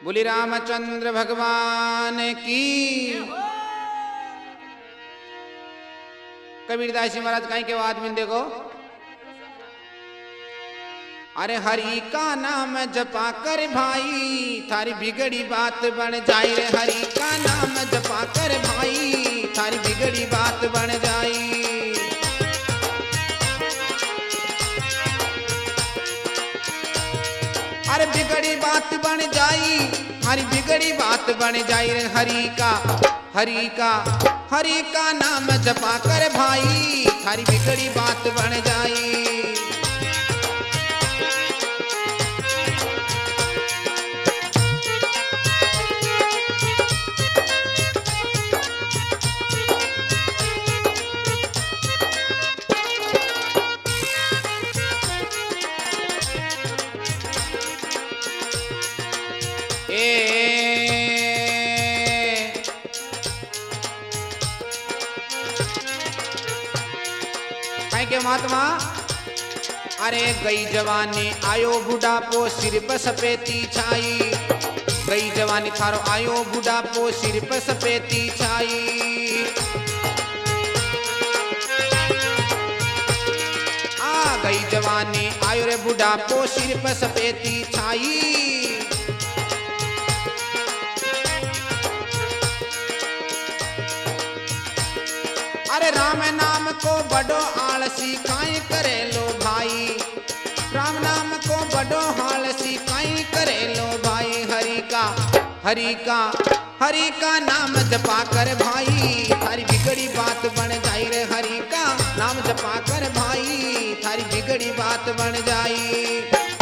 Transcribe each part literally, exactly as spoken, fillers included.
बोली रामचंद्र भगवान की। कबीरदास जी महाराज कहीं के बाद में देखो, अरे हरि का नाम जपा कर भाई थारी बिगड़ी बात बन जाए रे। हरि का नाम जपा कर भाई थारी बिगड़ी बात बन जाई। अरे बिगड़ी बात बन जाई, हरी बिगड़ी बात बन जाई रे। हरि का हरि का हरि का नाम जपा कर भाई थारी बिगड़ी बात बन जाई। के महात्मा, अरे गई जवानी आयो बुढ़ापो सिर पर सफेदी छाई। गई जवानी थारो आयो बुढ़ापो सिर पर सफेदी छाई। आ गई जवानी आयो रे बुढ़ापो सिर पर सफेदी छाई। अरे राम नाम को बड़ो आलसी काई करे लो भाई। राम नाम को बड़ो आलसी काई करे लो भाई। हरि का हरि का हरि का नाम जपा कर भाई थारी बिगड़ी बात बन जाई रे। हरि का नाम जपा कर भाई थारी बिगड़ी बात बन जाई।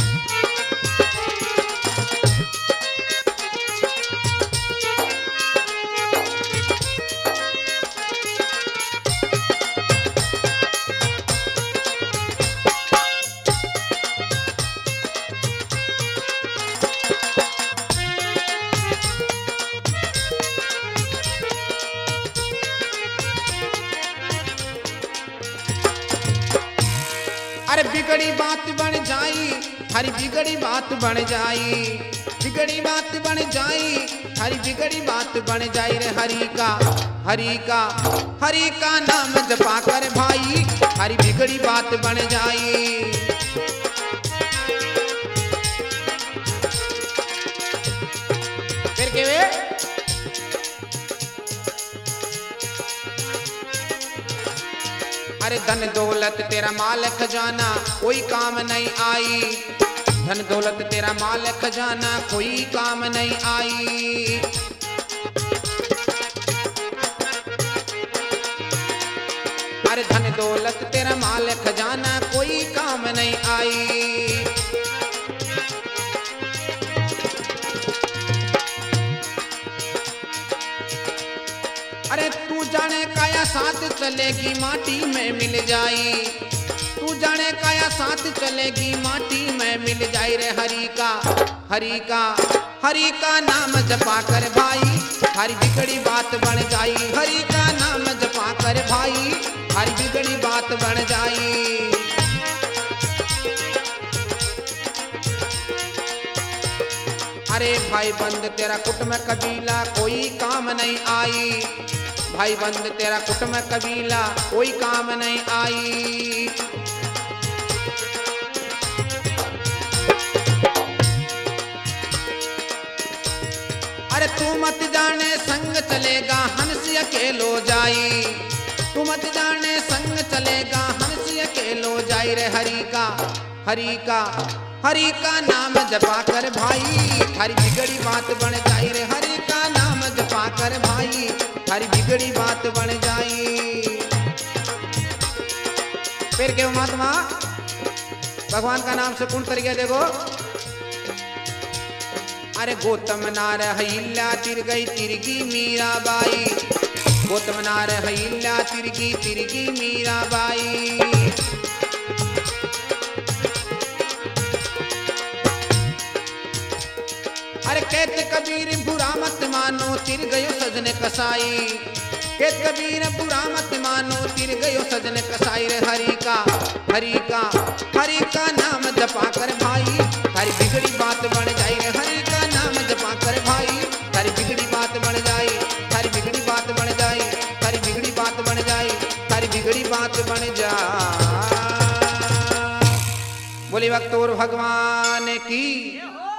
अरे बिगड़ी बात बन जाई, हरी बिगड़ी बात बन जाई। बिगड़ी बात बन जाई, हरी बिगड़ी बात बन जाई रे। हरि का हरि का हरि का नाम जपा कर भाई हरी बिगड़ी बात बन जाई। फिर के वे अरे धन दौलत तेरा माल खजाना कोई काम नहीं आई। धन दौलत तेरा माल खजाना कोई काम नहीं आई। अरे धन दौलत तेरा माल खजाना कोई काम नहीं आई। अरे तू जाने काया साथ चलेगी माटी में मिल जाई। तू जाने काया साथ चलेगी माटी में मिल जाई रे। हरि का हरि का हरि का नाम जपा कर भाई हरी बिगड़ी बात बन जाई। हरि का नाम जपा कर भाई हरी बिगड़ी बात बन जाई। अरे भाई बंद तेरा कुटुंब कबीला कोई काम नहीं आई। भाई बंद तेरा कुटुंब कबीला कोई काम नहीं आई। अरे तू मत जाने संग चलेगा हंस अकेलो जाई। तू मत जाने संग चलेगा हंस अकेलो जाई रे। हरि का हरि का हरि का नाम जपा कर भाई हरी बिगड़ी बात बन जाई रे। हरि का नाम जपा कर भाई हरी बिगड़ी बात बन जाई। फिर क्यों महात्मा भगवान का नाम से कौन तरीका देखो। अरे गौतम नार हिल्ला तिर गई तिरगी मीराबाई। गौतम नार हिल्ला तिरगी तिरगी मीराबाई। अरे कहते कबीर बुरा मत मानो तिर गयो सजने कसाई। कहते कबीर बुरा मत मानो तिर गयो सजने कसाई रे। हरि का हरि का हरि का नाम जपा कर भाई हरी बिगड़ी बात बन जाई रे। हरि का नाम जपा कर बात बन जा। बोली भक्तोर भगवान की।